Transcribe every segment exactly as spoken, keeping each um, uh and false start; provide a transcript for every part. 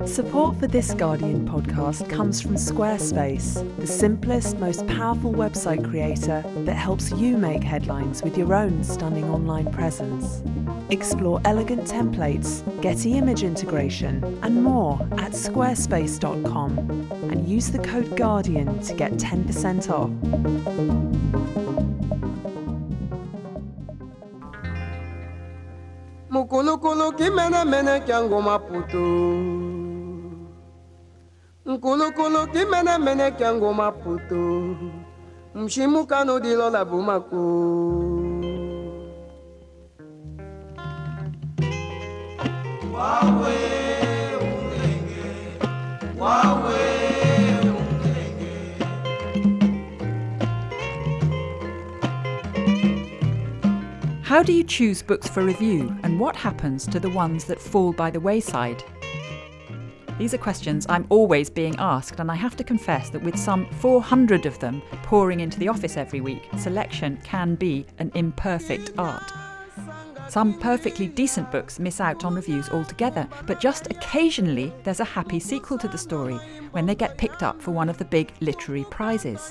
Support for this Guardian podcast comes from Squarespace, the simplest, most powerful website creator that helps you make headlines with your own stunning online presence. Explore elegant templates, Getty image integration, and more at squarespace dot com and use the code Guardian to get ten percent off. Mukulukulu kimene mene kyango maputo. Mukulukulu kimene mene kyango maputo. Mshimukano dilo la bumako. Wawe ungenge, wawe ungenge. How do you choose books for review, and what happens to the ones that fall by the wayside? These are questions I'm always being asked, and I have to confess that with some four hundred of them pouring into the office every week, selection can be an imperfect art. Some perfectly decent books miss out on reviews altogether, but just occasionally there's a happy sequel to the story when they get picked up for one of the big literary prizes.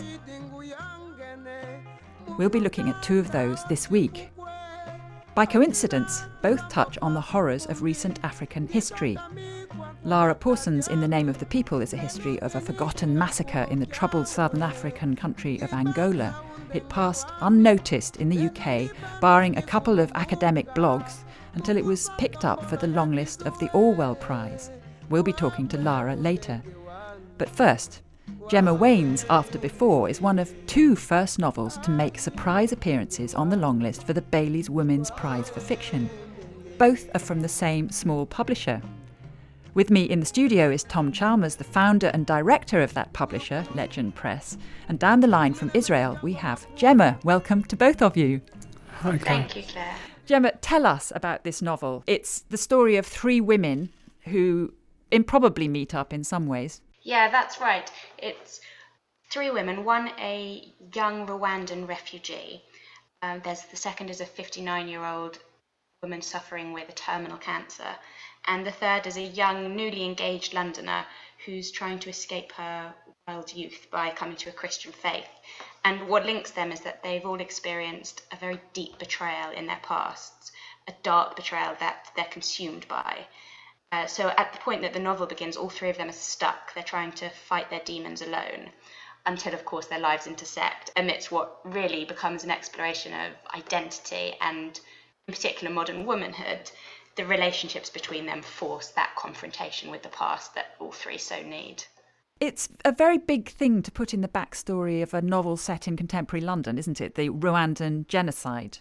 We'll be looking at two of those this week. By coincidence, both touch on the horrors of recent African history. Lara Pawson's In the Name of the People is a history of a forgotten massacre in the troubled southern African country of Angola. It passed unnoticed in the U K, barring a couple of academic blogs, until it was picked up for the long list of the Orwell Prize. We'll be talking to Lara later. But first, Gemma Wayne's After Before is one of two first novels to make surprise appearances on the longlist for the Bailey's Women's Prize for Fiction. Both are from the same small publisher. With me in the studio is Tom Chalmers, the founder and director of that publisher, Legend Press. And down the line from Israel, we have Gemma. Welcome to both of you. Okay. Thank you, Claire. Gemma, tell us about this novel. It's the story of three women who improbably meet up in some ways. Yeah, that's right. It's three women, one a young Rwandan refugee. Um, there's the second is a fifty-nine-year-old woman suffering with a terminal cancer. And the third is a young, newly engaged Londoner who's trying to escape her wild youth by coming to a Christian faith. And what links them is that they've all experienced a very deep betrayal in their pasts, a dark betrayal that they're consumed by. Uh, so at the point that the novel begins, all three of them are stuck. They're trying to fight their demons alone until, of course, their lives intersect amidst what really becomes an exploration of identity and, in particular, modern womanhood. The relationships between them force that confrontation with the past that all three so need. It's a very big thing to put in the backstory of a novel set in contemporary London, isn't it? The Rwandan genocide.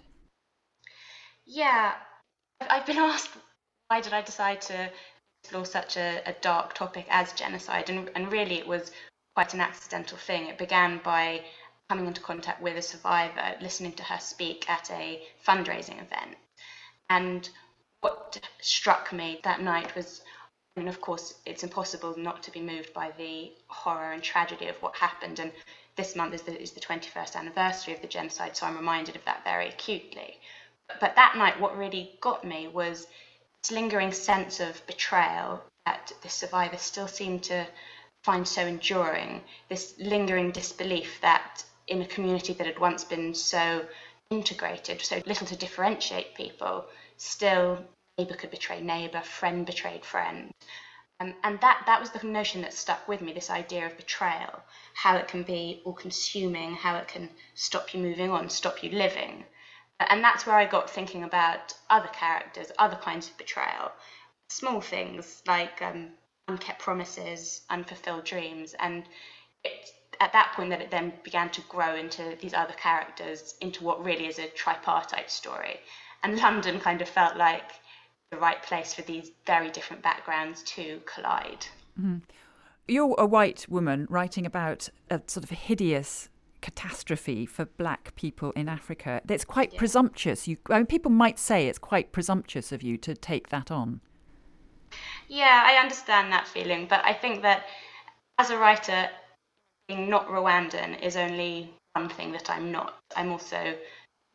Yeah, I've been asked why did I decide to explore such a, a dark topic as genocide, and, and really it was quite an accidental thing. It began by coming into contact with a survivor, listening to her speak at a fundraising event. And what struck me that night was, I mean, of course, it's impossible not to be moved by the horror and tragedy of what happened. And this month is the, is the twenty-first anniversary of the genocide, so I'm reminded of that very acutely. But that night, what really got me was this lingering sense of betrayal that the survivor still seemed to find so enduring, this lingering disbelief that in a community that had once been so integrated, so little to differentiate people, still neighbour could betray neighbour, friend betrayed friend. Um, and that, that was the notion that stuck with me, this idea of betrayal, how it can be all-consuming, how it can stop you moving on, stop you living. And that's where I got thinking about other characters, other kinds of betrayal, small things like um, unkept promises, unfulfilled dreams. And it, at that point that it then began to grow into these other characters, into what really is a tripartite story. And London kind of felt like the right place for these very different backgrounds to collide. Mm-hmm. You're a white woman writing about a sort of hideous catastrophe for black people in Africa. It's quite yeah. presumptuous. You, I mean, people might say it's quite presumptuous of you to take that on. Yeah, I understand that feeling, but I think that as a writer, being not Rwandan is only one thing that I'm not. I'm also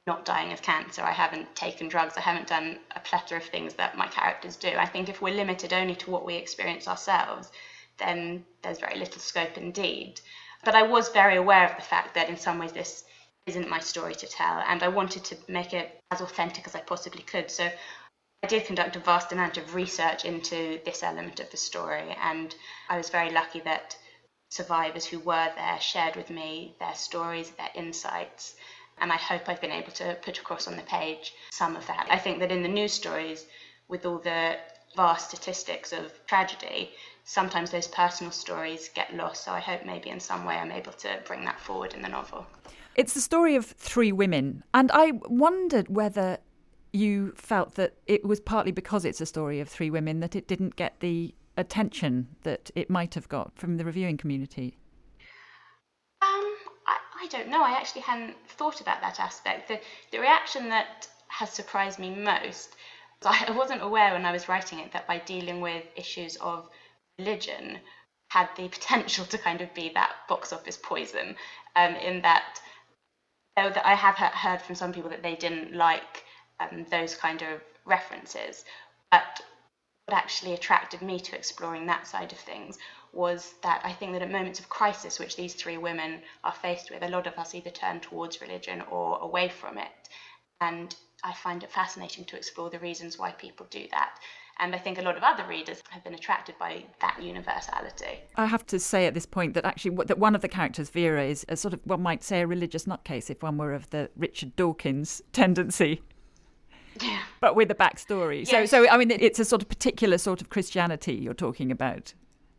not dying of cancer. I haven't taken drugs. I haven't done a plethora of things that my characters do. I think if we're limited only to what we experience ourselves, then there's very little scope indeed. But I was very aware of the fact that in some ways this isn't my story to tell, and I wanted to make it as authentic as I possibly could. So I did conduct a vast amount of research into this element of the story, and I was very lucky that survivors who were there shared with me their stories, their insights, and I hope I've been able to put across on the page some of that. I think that in the news stories, with all the vast statistics of tragedy, sometimes those personal stories get lost, so I hope maybe in some way I'm able to bring that forward in the novel. It's the story of three women, and I wondered whether you felt that it was partly because it's a story of three women that it didn't get the attention that it might have got from the reviewing community. Um, I, I don't know. I actually hadn't thought about that aspect. The, the reaction that has surprised me most, I wasn't aware when I was writing it that by dealing with issues of religion had the potential to kind of be that box office poison, um, in that, though that I have heard from some people that they didn't like um, those kind of references, but what actually attracted me to exploring that side of things was that I think that at moments of crisis, which these three women are faced with, a lot of us either turn towards religion or away from it. And I find it fascinating to explore the reasons why people do that. And I think a lot of other readers have been attracted by that universality. I have to say at this point that actually that one of the characters, Vera, is a sort of, one might say, a religious nutcase if one were of the Richard Dawkins tendency. Yeah. But with a backstory. Yes. So, so I mean, it's a sort of particular sort of Christianity you're talking about.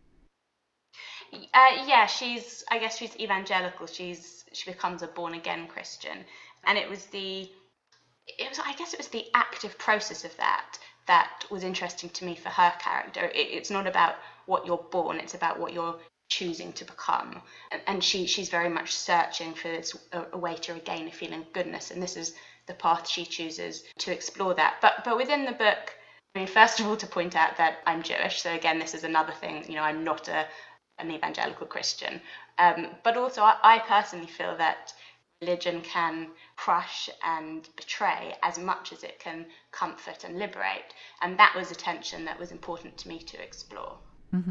Uh, yeah, she's, I guess she's evangelical. She's, she becomes a born-again Christian. And it was the, it was, I guess it was the active process of that that was interesting to me for her character. It, it's not about what you're born, it's about what you're choosing to become. And, and she, she's very much searching for this, a, a way to regain a feeling of goodness. And this is the path she chooses to explore that. But but within the book, I mean, first of all, to point out that I'm Jewish. So again, this is another thing, you know, I'm not a an evangelical Christian. Um, but also, I, I personally feel that religion can crush and betray as much as it can comfort and liberate. And that was a tension that was important to me to explore. Mm-hmm.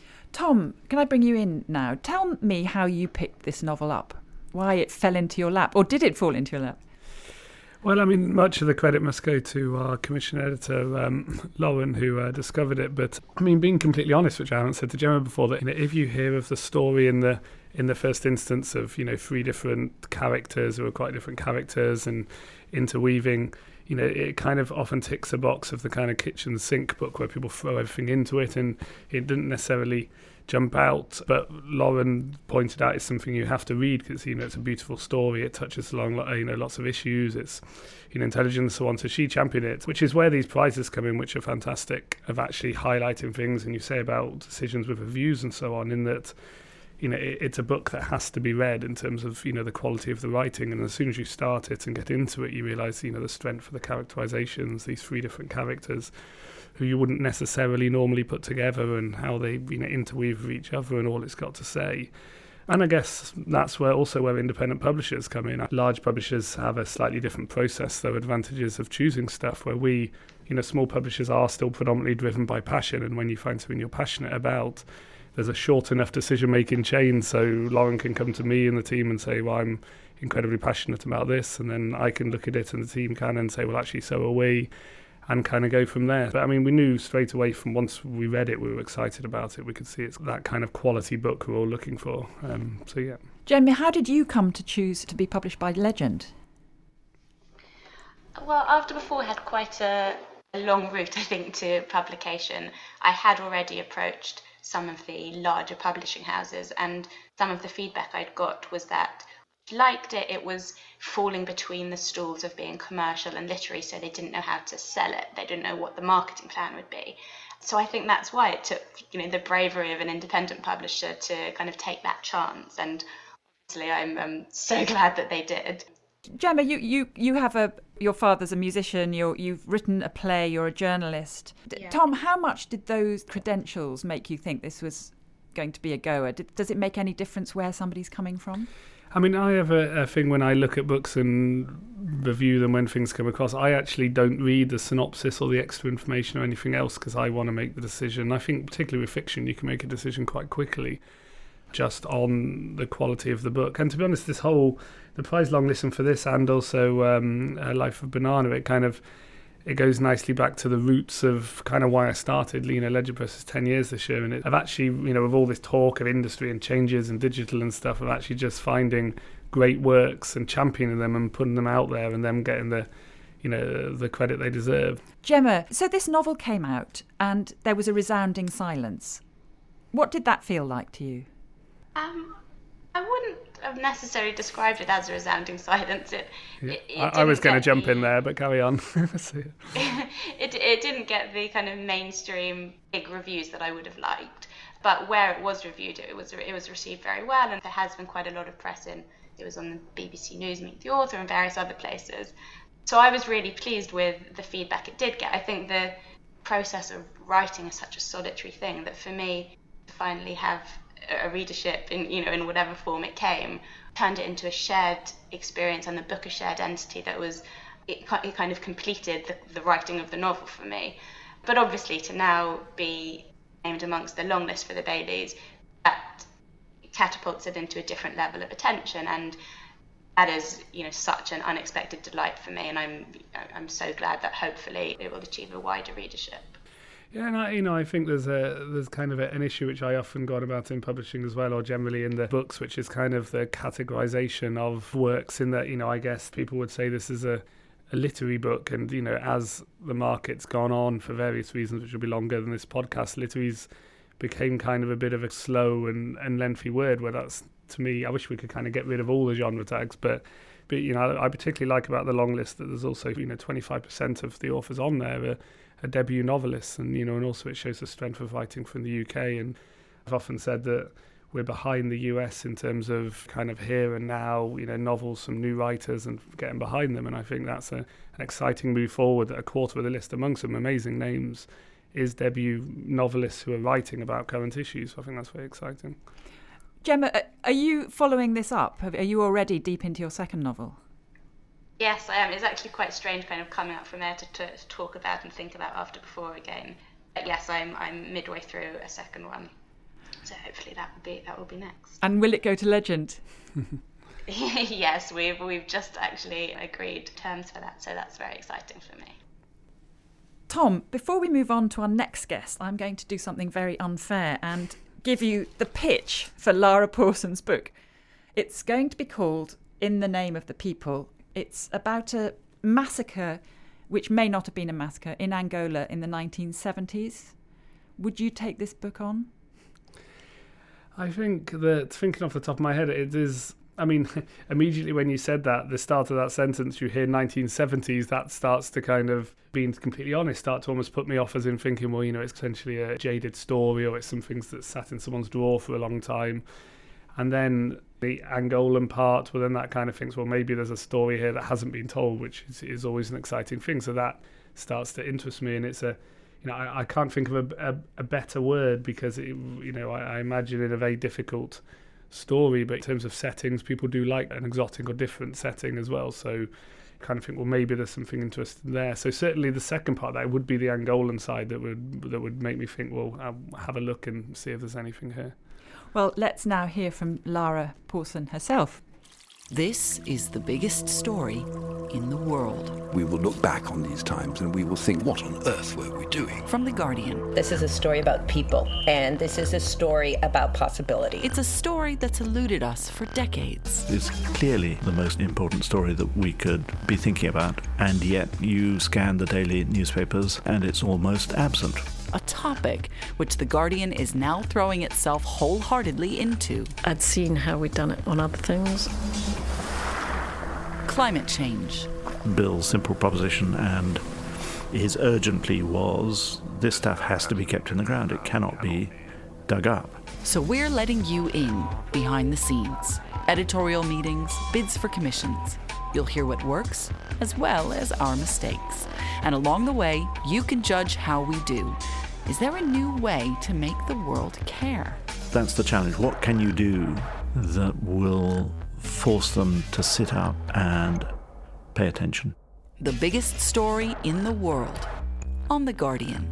Tom, can I bring you in now? Tell me how you picked this novel up, why it fell into your lap, or did it fall into your lap? Well, I mean, much of the credit must go to our commission editor, um, Lauren, who uh, discovered it. But, I mean, being completely honest, which I haven't said to Gemma before, that, you know, if you hear of the story in the in the first instance of, you know, three different characters who are quite different characters and interweaving, you know, it kind of often ticks a box of the kind of kitchen sink book where people throw everything into it, and it didn't necessarily jump out, but Lauren pointed out it's something you have to read because, you know, it's a beautiful story. It touches along, you know, lots of issues. It's, you know, intelligent and so on. So she championed it, which is where these prizes come in, which are fantastic, of actually highlighting things. And you say about decisions with reviews and so on, in that, you know, it, it's a book that has to be read in terms of, you know, the quality of the writing. And as soon as you start it and get into it, you realise, you know, the strength of the characterizations, these three different characters who you wouldn't necessarily normally put together, and how they, you know, interweave with each other and all it's got to say. And I guess that's where also where independent publishers come in. Large publishers have a slightly different process, though, advantages of choosing stuff, where we, you know, small publishers are still predominantly driven by passion, and when you find something you're passionate about, there's a short enough decision-making chain, so Lauren can come to me and the team and say, well, I'm incredibly passionate about this, and then I can look at it and the team can and say, well, actually, so are we, and kind of go from there. But I mean, we knew straight away from once we read it, we were excited about it. We could see it's that kind of quality book we're all looking for. Um, so, yeah. Jamie, how did you come to choose to be published by Legend? Well, After Before had quite a, a long route, I think, to publication. I had already approached some of the larger publishing houses, and some of the feedback I'd got was that liked it, it was falling between the stools of being commercial and literary, so they didn't know how to sell it. They didn't know what the marketing plan would be. So I think that's why it took, you know, the bravery of an independent publisher to kind of take that chance. And obviously I'm um, so glad that they did. Gemma, you, you, you have a your father's a musician, you're, you've written a play, you're a journalist. Yeah. Tom, how much did those credentials make you think this was going to be a goer? Did, does it make any difference where somebody's coming from? I mean, I have a, a thing when I look at books and review them when things come across. I actually don't read the synopsis or the extra information or anything else because I want to make the decision. I think particularly with fiction, you can make a decision quite quickly just on the quality of the book. And to be honest, this whole, the prize long listen for this and also um, uh, Life of Banana, it kind of, it goes nicely back to the roots of kind of why I started. You know, Ledgerpress is ten years this year, and it, I've actually, you know, with all this talk of industry and changes and digital and stuff, I'm actually just finding great works and championing them and putting them out there and them getting the, you know, the credit they deserve. Gemma, so this novel came out and there was a resounding silence. What did that feel like to you? Um, I wouldn't have necessarily described it as a resounding silence. It, yeah. it, it I, I was going to jump the, in there, but carry on. it, it didn't get the kind of mainstream big reviews that I would have liked. But where it was reviewed, it was it was received very well, and there has been quite a lot of press in. It was on the B B C News, Meet the Author, and various other places. So I was really pleased with the feedback it did get. I think the process of writing is such a solitary thing that for me to finally have a readership in, you know, in whatever form it came, turned it into a shared experience and the book a shared entity that was, it, it kind of completed the, the writing of the novel for me. But obviously to now be named amongst the long list for the Baileys, that catapults it into a different level of attention, and that is, you know, such an unexpected delight for me, and I'm I'm so glad that hopefully it will achieve a wider readership. Yeah, and I, you know, I think there's a there's kind of a, an issue which I often got about in publishing as well, or generally in the books, which is kind of the categorization of works. In that, you know, I guess people would say this is a, a literary book, and you know, as the market's gone on for various reasons, which will be longer than this podcast, literary's became kind of a bit of a slow and, and lengthy word. Where that's, to me, I wish we could kind of get rid of all the genre tags, but. But, you know, I particularly like about the long list that there's also, you know, twenty-five percent of the authors on there are, are debut novelists. And, you know, and also it shows the strength of writing from the U K. And I've often said that we're behind the U S in terms of kind of here and now, you know, novels from new writers and getting behind them. And I think that's a, an exciting move forward, that a quarter of the list, among some amazing names, is debut novelists who are writing about current issues. So I think that's very exciting. Gemma, are you following this up? Are you already deep into your second novel? Yes, I am. It's actually quite strange kind of coming up from there to, to, to talk about and think about after before again. But yes, I'm I'm midway through a second one. So hopefully that will be that will be next. And will it go to Legend? Yes, we've we've just actually agreed terms for that, so that's very exciting for me. Tom, before we move on to our next guest, I'm going to do something very unfair and give you the pitch for Lara Pawson's book. It's going to be called In the Name of the People. It's about a massacre, which may not have been a massacre, in Angola in the nineteen seventies. Would you take this book on? I think that, thinking off the top of my head, it is, I mean, immediately when you said that, the start of that sentence, you hear nineteen seventies, that starts to kind of, being completely honest, start to almost put me off, as in thinking, well, you know, it's essentially a jaded story, or it's some things that sat in someone's drawer for a long time. And then the Angolan part, well, then that kind of thinks, well, maybe there's a story here that hasn't been told, which is, is always an exciting thing. So that starts to interest me, and it's a, you know, I, I can't think of a, a, a better word, because, it, you know, I, I imagine it a very difficult story, but in terms of settings, people do like an exotic or different setting as well. So kind of think, well, maybe there's something interesting there. So certainly the second part, that would be the Angolan side, that would that would make me think, well, I'll have a look and see if there's anything here. Well, let's now hear from Lara Pawson herself. This is the biggest story in the world. We will look back on these times and we will think, what on earth were we doing? From The Guardian. This is a story about people, and this is a story about possibility. It's a story that's eluded us for decades. It's clearly the most important story that we could be thinking about, and yet you scan the daily newspapers and it's almost absent. A topic which The Guardian is now throwing itself wholeheartedly into. I'd seen how we'd done it on other things. Climate change. Bill's simple proposition and his urgent plea was, this stuff has to be kept in the ground. It cannot be dug up. So we're letting you in behind the scenes. Editorial meetings, bids for commissions. You'll hear what works, as well as our mistakes. And along the way, you can judge how we do. Is there a new way to make the world care? That's the challenge. What can you do that will force them to sit up and pay attention. The biggest story in the world on The Guardian.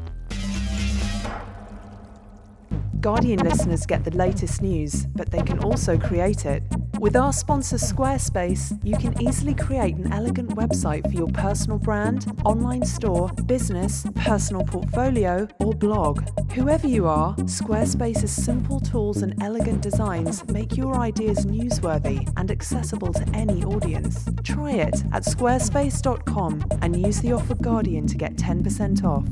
Guardian listeners get the latest news, but they can also create it. With our sponsor Squarespace, you can easily create an elegant website for your personal brand, online store, business, personal portfolio, or blog. Whoever you are, Squarespace's simple tools and elegant designs make your ideas newsworthy and accessible to any audience. Try it at squarespace dot com and use the offer Guardian to get ten percent off.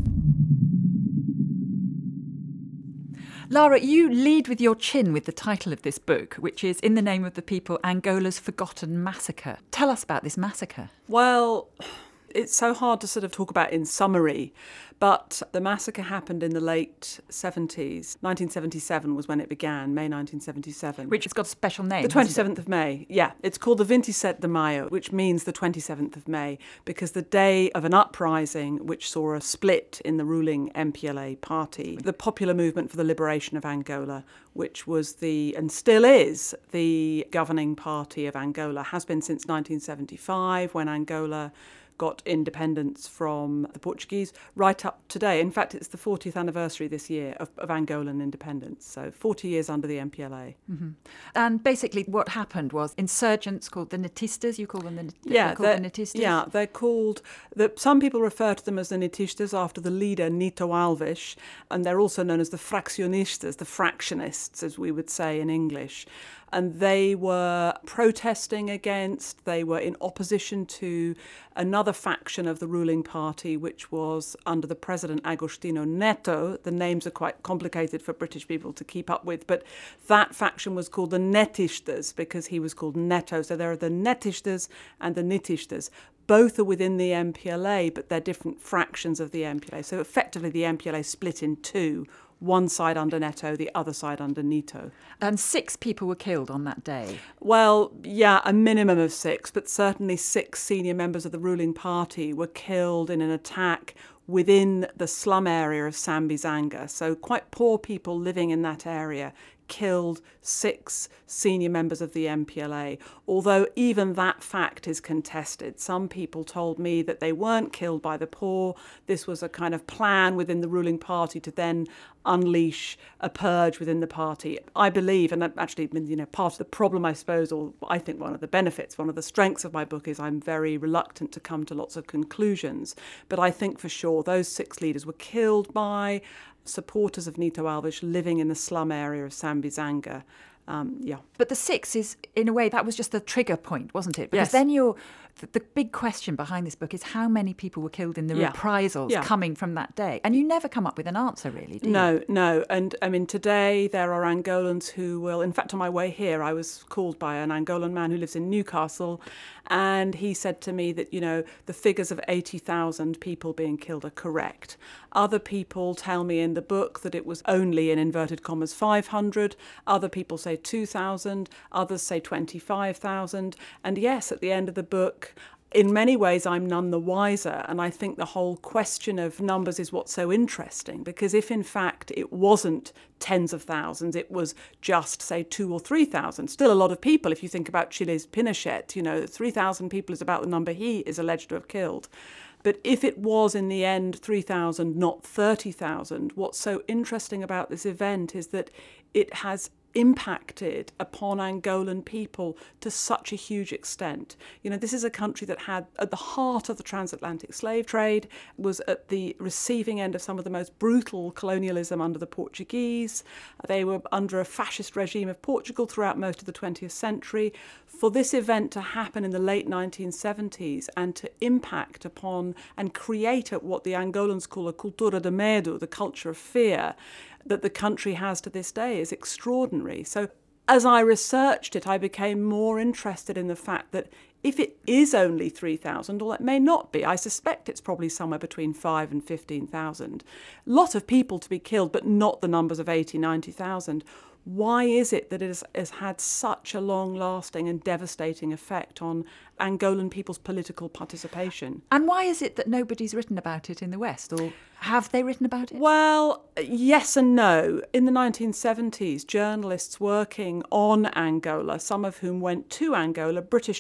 Lara, you lead with your chin with the title of this book, which is In the Name of the People, Angola's Forgotten Massacre. Tell us about this massacre. Well, it's so hard to sort of talk about in summary, but the massacre happened in the late seventies. nineteen seventy-seven was when it began, May nineteen seventy-seven. Which has got a special name. The twenty-seventh of May, yeah. It's called the twenty-seventh de Mayo, which means the twenty-seventh of May, because the day of an uprising which saw a split in the ruling M P L A party, the Popular Movement for the Liberation of Angola, which was the, and still is, the governing party of Angola, has been since nineteen seventy-five, when Angola got independence from the Portuguese, right up today. In fact, it's the fortieth anniversary this year of, of Angolan independence, so forty years under the M P L A. Mm-hmm. And basically what happened was insurgents called the Netistas, you call them the, yeah, called the Netistas? Yeah, they're called, the, some people refer to them as the Netistas after the leader Nito Alves, and they're also known as the Fraccionistas, the fractionists, as we would say in English. And they were protesting against, they were in opposition to another faction of the ruling party, which was under the president Agostinho Neto. The names are quite complicated for British people to keep up with, but that faction was called the Netistas because he was called Neto. So there are the Netistas and the Nitistas. Both are within the M P L A, but they're different fractions of the M P L A. So effectively the M P L A split in two. One side under Neto, the other side under Nito. And six people were killed on that day? Well, yeah, a minimum of six, but certainly six senior members of the ruling party were killed in an attack within the slum area of Sambizanga. So quite poor people living in that area killed six senior members of the M P L A, although even that fact is contested. Some people told me that they weren't killed by the poor. This was a kind of plan within the ruling party to then unleash a purge within the party. I believe, and actually, you know, part of the problem, I suppose, or I think one of the benefits, one of the strengths of my book is I'm very reluctant to come to lots of conclusions. But I think for sure those six leaders were killed by supporters of Nito Alves living in the slum area of Sambizanga. Um, yeah. But the six is, in a way, that was just the trigger point, wasn't it? Because yes. then you're, the, the big question behind this book is how many people were killed in the yeah. reprisals yeah. coming from that day? And you never come up with an answer, really, do you? No, no. And I mean, today there are Angolans who will, in fact, on my way here, I was called by an Angolan man who lives in Newcastle, and he said to me that, you know, the figures of eighty thousand people being killed are correct. Other people tell me in the book that it was only, in inverted commas, five hundred. Other people say two thousand. Others say twenty-five thousand. And yes, at the end of the book, in many ways, I'm none the wiser. And I think the whole question of numbers is what's so interesting, because if in fact it wasn't tens of thousands, it was just, say, two or three thousand, still a lot of people. If you think about Chile's Pinochet, you know, three thousand people is about the number he is alleged to have killed. But if it was in the end three thousand, not thirty thousand, what's so interesting about this event is that it has impacted upon Angolan people to such a huge extent. You know, this is a country that had at the heart of the transatlantic slave trade, was at the receiving end of some of the most brutal colonialism under the Portuguese. They were under a fascist regime of Portugal throughout most of the twentieth century. For this event to happen in the late nineteen seventies and to impact upon and create what the Angolans call a cultura de medo, the culture of fear, that the country has to this day is extraordinary. So as I researched it, I became more interested in the fact that if it is only three thousand, or it may not be, I suspect it's probably somewhere between five and fifteen thousand, a lot of people to be killed, but not the numbers of eighty, ninety thousand. Why is it that it has, has had such a long-lasting and devastating effect on Angolan people's political participation? And why is it that nobody's written about it in the West, or have they written about it? Well, yes and no. In the nineteen seventies, journalists working on Angola, some of whom went to Angola, British journalists,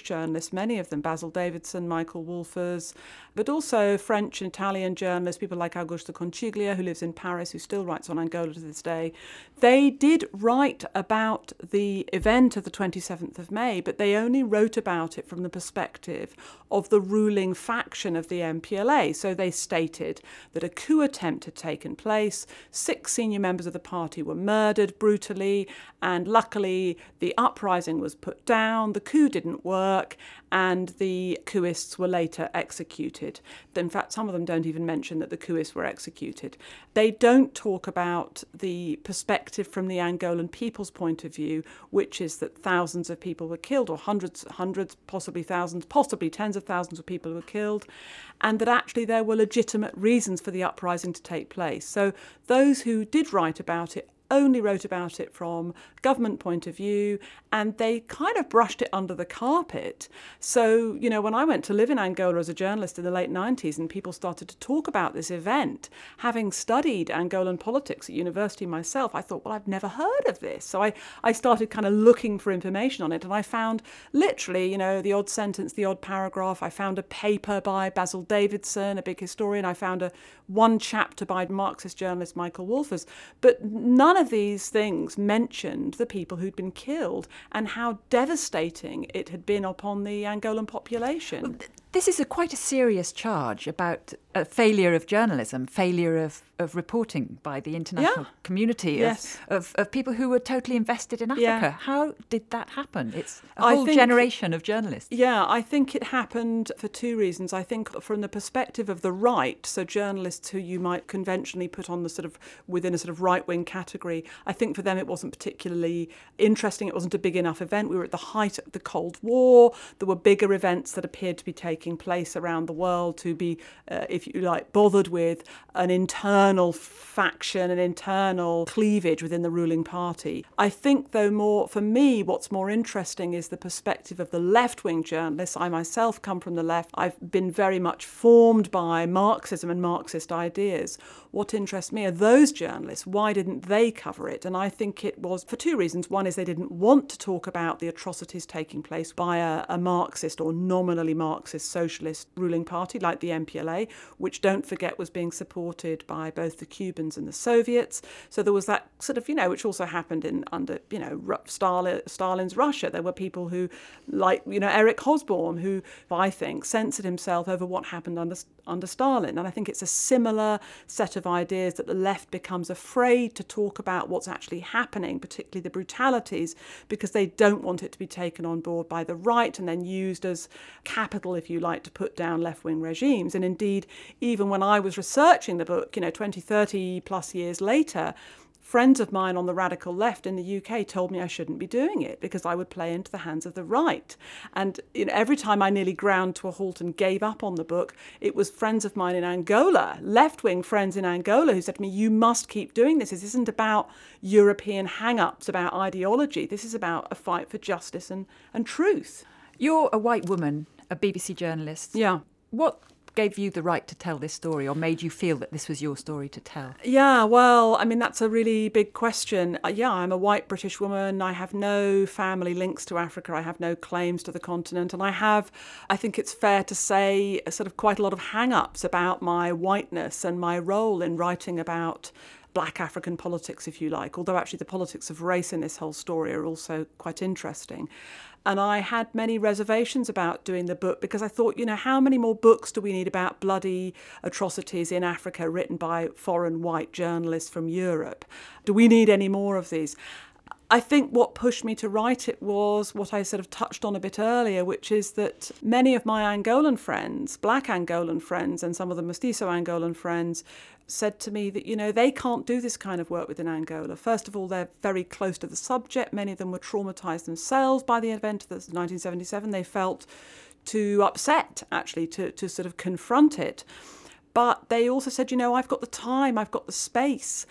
journalists, many of them, Basil Davidson, Michael Wolfers, but also French and Italian journalists, people like Augusto Conciglia, who lives in Paris, who still writes on Angola to this day. They did write about the event of the twenty-seventh of May, but they only wrote about it from the perspective of the ruling faction of the M P L A. So they stated that a coup attempt had taken place, six senior members of the party were murdered brutally, and luckily the uprising was put down, the coup didn't work, and the coupists were later executed. In fact, some of them don't even mention that the coupists were executed. They don't talk about the perspective from the Angolan people's point of view, which is that thousands of people were killed, or hundreds, hundreds, possibly thousands, possibly tens of thousands of people were killed, and that actually there were legitimate reasons for the uprising to take place. So those who did write about it only wrote about it from government point of view, and they kind of brushed it under the carpet. So, you know, when I went to live in Angola as a journalist in the late nineties and people started to talk about this event, having studied Angolan politics at university myself, I thought, well, I've never heard of this. So I, I started kind of looking for information on it, and I found literally, you know, the odd sentence, the odd paragraph. I found a paper by Basil Davidson, a big historian. I found a one chapter by Marxist journalist Michael Wolfers, but none of these things mentioned the people who'd been killed and how devastating it had been upon the Angolan population. This is a quite a serious charge about a failure of journalism, failure of, of reporting by the international yeah. community, of, yes. of, of people who were totally invested in Africa. Yeah. How did that happen? It's a I whole think, generation of journalists. Yeah, I think it happened for two reasons. I think from the perspective of the right, so journalists who you might conventionally put on the sort of within a sort of right-wing category, I think for them it wasn't particularly interesting. It wasn't a big enough event. We were at the height of the Cold War. There were bigger events that appeared to be taking place around the world to be, uh, if you like, bothered with an internal faction, an internal cleavage within the ruling party. I think, though, more for me, what's more interesting is the perspective of the left-wing journalists. I myself come from the left. I've been very much formed by Marxism and Marxist ideas. What interests me are those journalists. Why didn't they cover it? And I think it was for two reasons. One is they didn't want to talk about the atrocities taking place by a, a Marxist or nominally Marxist socialist ruling party like the M P L A, which, don't forget, was being supported by both the Cubans and the Soviets. So there was that sort of, you know, which also happened in under, you know, Stalin, Stalin's Russia. There were people who, like, you know, Eric Hobsbawm, who I think censored himself over what happened under under Stalin. And I think it's a similar set of ideas that the left becomes afraid to talk about what's actually happening, particularly the brutalities, because they don't want it to be taken on board by the right and then used as capital, if you like, to put down left-wing regimes. And indeed, even when I was researching the book, you know, twenty, thirty plus years later, friends of mine on the radical left in the U K told me I shouldn't be doing it because I would play into the hands of the right. And you know, every time I nearly ground to a halt and gave up on the book, it was friends of mine in Angola, left-wing friends in Angola, who said to me, you must keep doing this. This isn't about European hang-ups, about ideology. This is about a fight for justice and, and truth. You're a white woman, a B B C journalist. Yeah. What gave you the right to tell this story, or made you feel that this was your story to tell? Yeah, well, I mean, that's a really big question. Uh, yeah, I'm a white British woman. I have no family links to Africa. I have no claims to the continent. And I have, I think it's fair to say, sort of quite a lot of hang-ups about my whiteness and my role in writing about Black African politics, if you like, although actually the politics of race in this whole story are also quite interesting. And I had many reservations about doing the book because I thought, you know, how many more books do we need about bloody atrocities in Africa written by foreign white journalists from Europe? Do we need any more of these? I think what pushed me to write it was what I sort of touched on a bit earlier, which is that many of my Angolan friends, Black Angolan friends, and some of the Mestizo Angolan friends said to me that, you know, they can't do this kind of work within Angola. First of all, they're very close to the subject. Many of them were traumatised themselves by the event of nineteen seventy-seven. They felt too upset, actually, to, to sort of confront it. But they also said, you know, I've got the time, I've got the space.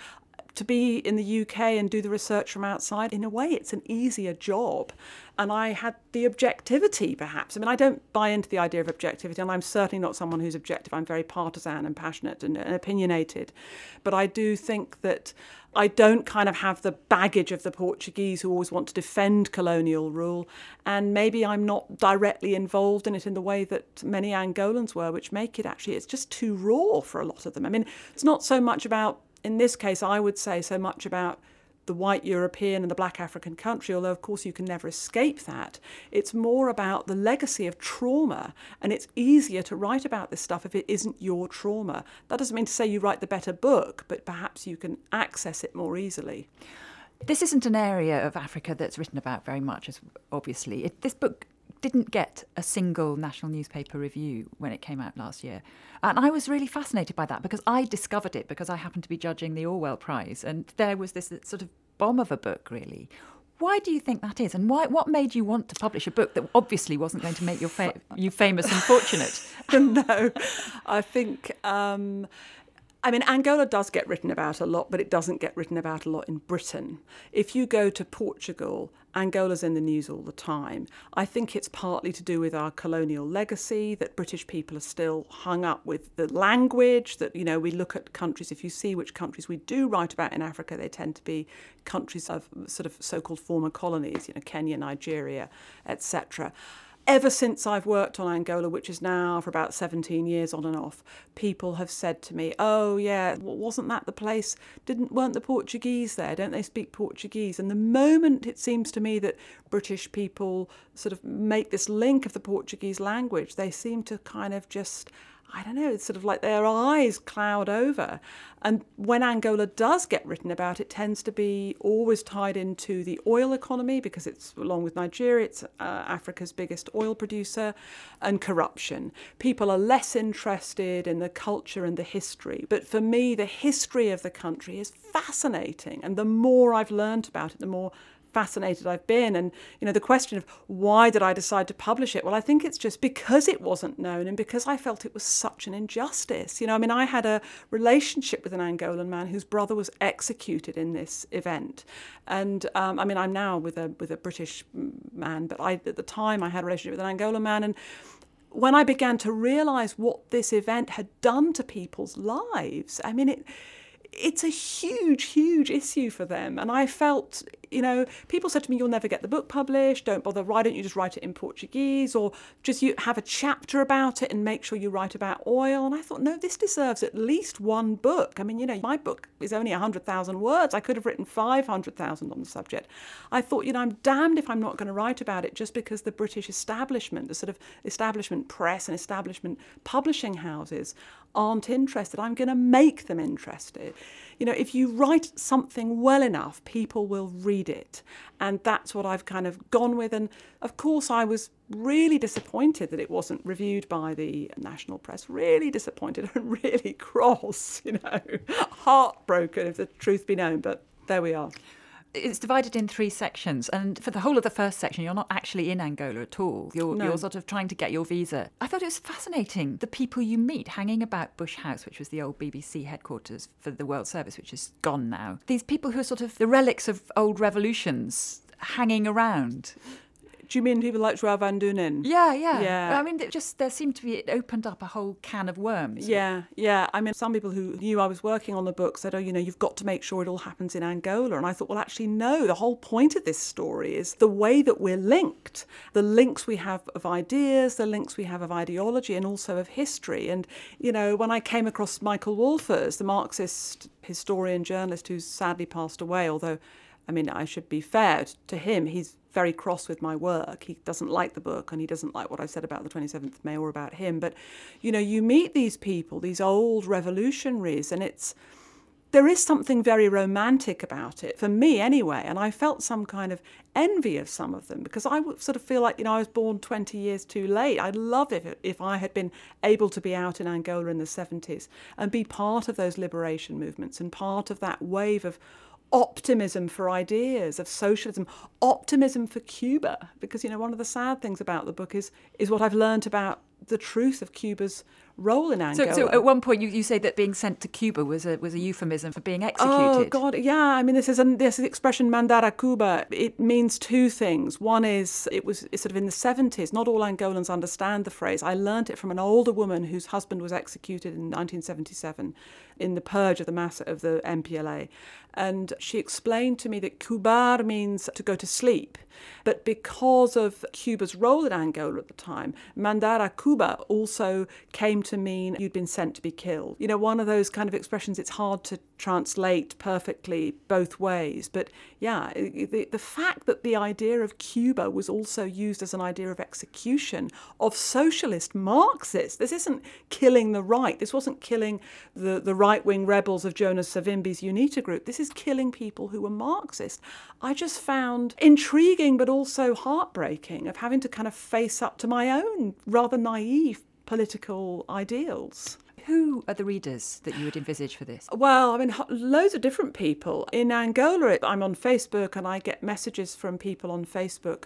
to be in the U K and do the research from outside, in a way, it's an easier job. And I had the objectivity, perhaps. I mean, I don't buy into the idea of objectivity, and I'm certainly not someone who's objective. I'm very partisan and passionate and, and opinionated. But I do think that I don't kind of have the baggage of the Portuguese who always want to defend colonial rule. And maybe I'm not directly involved in it in the way that many Angolans were, which make it actually, it's just too raw for a lot of them. I mean, it's not so much about, in this case, I would say so much about the white European and the black African country, although of course you can never escape that. It's more about the legacy of trauma, and it's easier to write about this stuff if it isn't your trauma. That doesn't mean to say you write the better book, but perhaps you can access it more easily. This isn't an area of Africa that's written about very much, as obviously. It, this book didn't get a single national newspaper review when it came out last year. And I was really fascinated by that because I discovered it because I happened to be judging the Orwell Prize, and there was this sort of bomb of a book, really. Why do you think that is? And why? What made you want to publish a book that obviously wasn't going to make your fa- you famous and fortunate? No, I think... Um, I mean, Angola does get written about a lot, but it doesn't get written about a lot in Britain. If you go to Portugal, Angola's in the news all the time. I think it's partly to do with our colonial legacy, that British people are still hung up with the language, that, you know, we look at countries, if you see which countries we do write about in Africa, they tend to be countries of sort of so-called former colonies, you know, Kenya, Nigeria, et cetera. Ever since I've worked on Angola, which is now for about seventeen years on and off, people have said to me, oh yeah, wasn't that the place, didn't weren't the Portuguese there, don't they speak Portuguese? And the moment it seems to me that British people sort of make this link of the Portuguese language, they seem to kind of just, I don't know, it's sort of like their eyes cloud over. And when Angola does get written about, it tends to be always tied into the oil economy, because it's, along with Nigeria, it's uh, Africa's biggest oil producer, and corruption. People are less interested in the culture and the history. But for me, the history of the country is fascinating. And the more I've learned about it, the more fascinated I've been. And, you know, the question of why did I decide to publish it? Well, I think it's just because it wasn't known and because I felt it was such an injustice. You know, I mean, I had a relationship with an Angolan man whose brother was executed in this event. And, um, I mean, I'm now with a with a British man, but I at the time I had a relationship with an Angolan man. And when I began to realise what this event had done to people's lives, I mean, it it's a huge, huge issue for them. And I felt, you know, people said to me, you'll never get the book published, don't bother, why don't you just write it in Portuguese, or just you have a chapter about it and make sure you write about oil. And I thought, no, this deserves at least one book. I mean, you know, my book is only one hundred thousand words. I could have written five hundred thousand on the subject. I thought, you know, I'm damned if I'm not going to write about it just because the British establishment, the sort of establishment press and establishment publishing houses aren't interested. I'm going to make them interested. You know, if you write something well enough, people will read it. And that's what I've kind of gone with. And of course, I was really disappointed that it wasn't reviewed by the national press, really disappointed and really cross, you know, heartbroken if the truth be known. But there we are. It's divided in three sections, and for the whole of the first section, you're not actually in Angola at all. You're, no. you're sort of trying to get your visa. I thought it was fascinating, the people you meet hanging about Bush House, which was the old B B C headquarters for the World Service, which is gone now. These people who are sort of the relics of old revolutions hanging around. Do you mean people like João van Dunen? Yeah, yeah. Yeah. I mean, it just there seemed to be, it opened up a whole can of worms. Yeah, yeah. I mean, some people who knew I was working on the book said, oh, you know, you've got to make sure it all happens in Angola. And I thought, well, actually, no. The whole point of this story is the way that we're linked, the links we have of ideas, the links we have of ideology, and also of history. And, you know, when I came across Michael Wolfers, the Marxist historian, journalist who's sadly passed away, although, I mean, I should be fair to him, he's very cross with my work. He doesn't like the book and he doesn't like what I said about the twenty-seventh of May or about him. But, you know, you meet these people, these old revolutionaries, and it's, there is something very romantic about it, for me anyway. And I felt some kind of envy of some of them because I would sort of feel like, you know, I was born twenty years too late. I'd love it if I had been able to be out in Angola in the seventies and be part of those liberation movements and part of that wave of optimism for ideas, of socialism, optimism for Cuba. Because, you know, one of the sad things about the book is is what I've learned about the truth of Cuba's role in Angola. So, so at one point you, you say that being sent to Cuba was a was a euphemism for being executed. Oh, God, yeah. I mean, this is, an, this is the expression mandar a Cuba. It means two things. One is, it was it's sort of in the seventies. Not all Angolans understand the phrase. I learnt it from an older woman whose husband was executed in nineteen seventy-seven in the purge of the mass of the M P L A. And she explained to me that cubar means to go to sleep. But because of Cuba's role in Angola at the time, mandar a Cuba also came to mean you'd been sent to be killed. You know, one of those kind of expressions, it's hard to translate perfectly both ways. But yeah, the, the fact that the idea of Cuba was also used as an idea of execution of socialist Marxists. This isn't killing the right. This wasn't killing the, the right-wing rebels of Jonas Savimbi's UNITA group. This is killing people who were Marxist. I just found intriguing but also heartbreaking of having to kind of face up to my own rather naive political ideals. Who are the readers that you would envisage for this? Well, I mean, loads of different people. In Angola, I'm on Facebook and I get messages from people on Facebook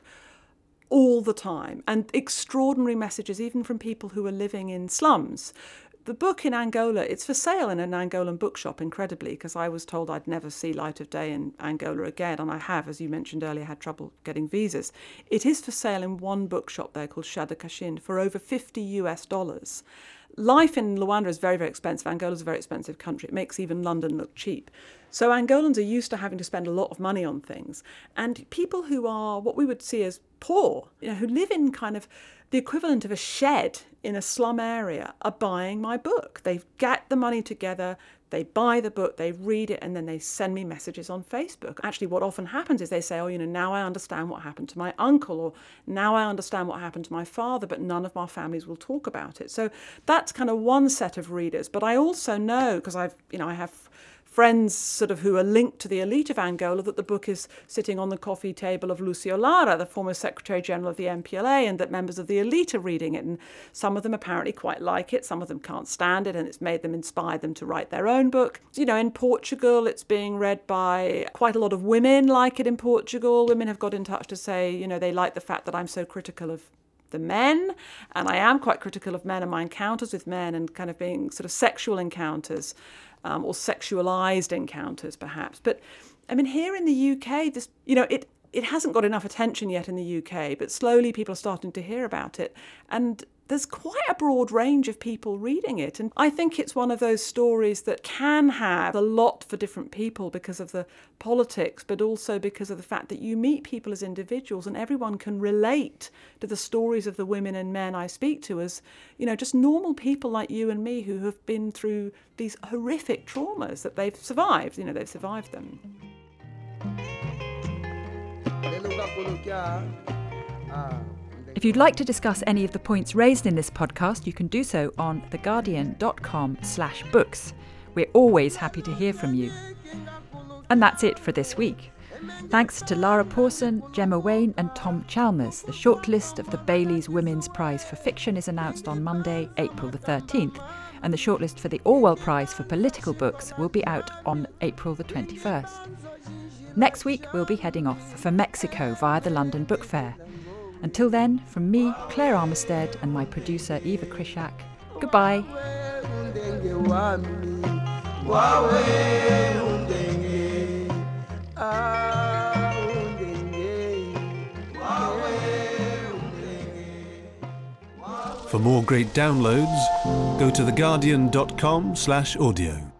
all the time, and extraordinary messages even from people who are living in slums. The book in Angola, it's for sale in an Angolan bookshop, incredibly, because I was told I'd never see light of day in Angola again, and I have, as you mentioned earlier, had trouble getting visas. It is for sale in one bookshop there called Shadakashin for over fifty US dollars. Life in Luanda is very, very expensive. Angola's a very expensive country. It makes even London look cheap. So Angolans are used to having to spend a lot of money on things. And people who are what we would see as poor, you know, who live in kind of the equivalent of a shed in a slum area, are buying my book. They get the money together, they buy the book, they read it, and then they send me messages on Facebook. Actually, what often happens is they say, oh, you know, now I understand what happened to my uncle, or now I understand what happened to my father, but none of my families will talk about it. So that's kind of one set of readers. But I also know, because I've, you know, I have friends sort of who are linked to the elite of Angola, that the book is sitting on the coffee table of Lucio Lara, the former Secretary General of the M P L A, and that members of the elite are reading it. And some of them apparently quite like it, some of them can't stand it, and it's made them, inspired them to write their own book. You know, in Portugal, it's being read by quite a lot of women like it in Portugal. Women have got in touch to say, you know, they like the fact that I'm so critical of the men, and I am quite critical of men and my encounters with men, and kind of being sort of sexual encounters. Um, or sexualized encounters, perhaps. But, I mean, here in the U K, this, you know, it, it hasn't got enough attention yet in the U K, but slowly people are starting to hear about it. And there's quite a broad range of people reading it. And I think it's one of those stories that can have a lot for different people because of the politics, but also because of the fact that you meet people as individuals and everyone can relate to the stories of the women and men I speak to as, you know, just normal people like you and me who have been through these horrific traumas that they've survived. You know, they've survived them. If you'd like to discuss any of the points raised in this podcast, you can do so on theguardian.com slash books. We're always happy to hear from you. And that's it for this week. Thanks to Lara Pawson, Gemma Wayne and Tom Chalmers. The shortlist of the Bailey's Women's Prize for Fiction is announced on Monday, April the thirteenth, and the shortlist for the Orwell Prize for Political Books will be out on April the twenty-first. Next week, we'll be heading off for Mexico via the London Book Fair. Until then, from me, Claire Armistead, and my producer, Eva Krishak, goodbye. For more great downloads, go to theguardian.com slash audio.